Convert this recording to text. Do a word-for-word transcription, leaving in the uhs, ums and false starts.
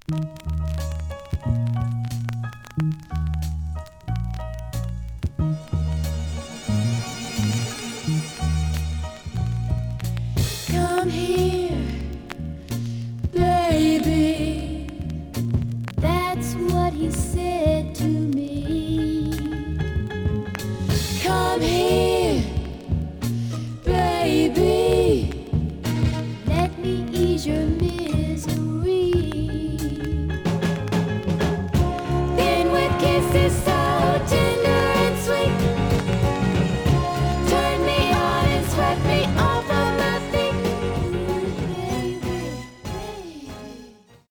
Come here, baby. That's what he said to me. Come here, baby. Let me ease your misery. Then with kisses.